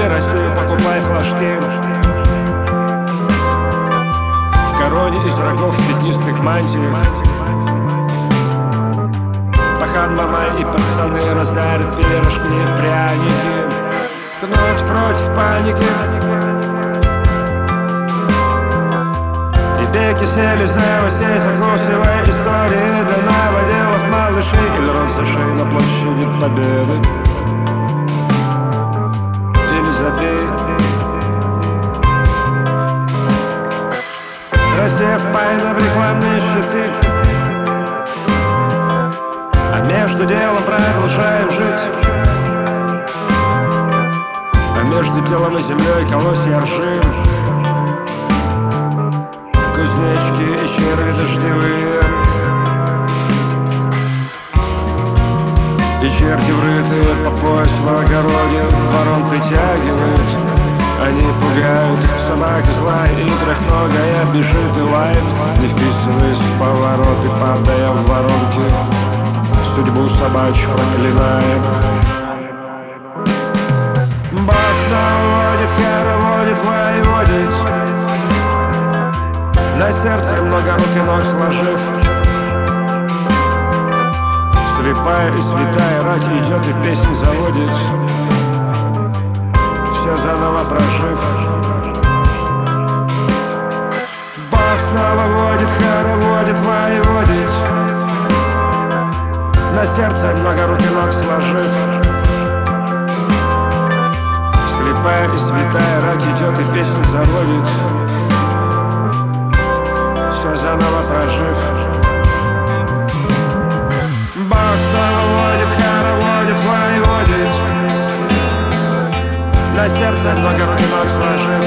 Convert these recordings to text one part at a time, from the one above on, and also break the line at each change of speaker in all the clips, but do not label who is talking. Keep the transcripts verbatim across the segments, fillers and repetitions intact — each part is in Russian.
Люби Россию, покупай флажки. В короне из рогов, в пятнистых мантиях Пахан Мамай и пацаны раздарят пирожки и пряники. Кнут против паники. И беки сели с новостей, закусывая истории для новоделов, малышей. Или розышей на площади Победы. Или забей. Россия впаяна в рекламные щиты, а между делом продолжаем жить. А между делом и землей колосья ржи, кузнечки и черви дождевые. И черти врытые по пояс в огороде ворон притягивают. Они пугают, собака злая и трехногая бежит и лает, не вписываясь в повороты, падая в воронки, судьбу собачью проклиная. Бог снова водит, хороводит, воеводит, на сердце много рук и ног сложив. Слепая и святая рать идет и песнь заводит, все заново прожив. Бог снова водит, хороводит, воеводит, на сердце много рук и ног сложив. Слепая и святая рать идет и песнь заводит, все заново прожив. Бог снова водит, хороводит, воеводит, на сердце много рук и ног сложив.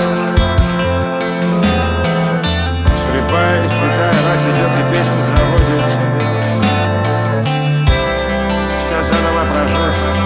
Слепая и святая рать идет и песнь заводит, все заново прожив.